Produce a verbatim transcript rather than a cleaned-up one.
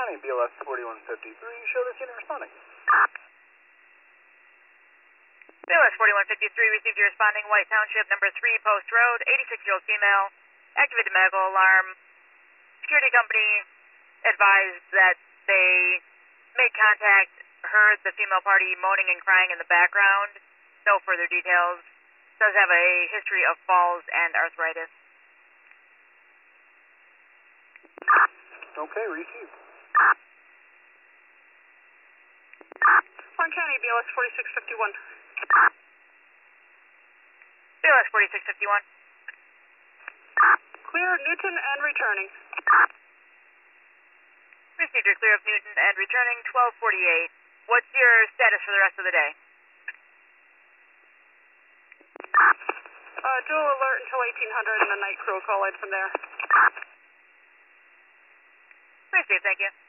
County, B L S forty-one fifty-three, show this unit responding. B L S forty-one fifty-three, received your responding, White Township, number three, Post Road, eighty-six-year-old female, activated medical alarm. Security company advised that they made contact, heard the female party moaning and crying in the background. No further details. Does have a history of falls and arthritis. Okay, received. Orange County, B L S forty-six fifty-one. B L S forty-six fifty-one. Clear Newton and returning. Received your clear of Newton and returning, twelve forty-eight. What's your status for the rest of the day? Uh, dual alert until eighteen hundred and the night crew will call in from there. Received, thank you.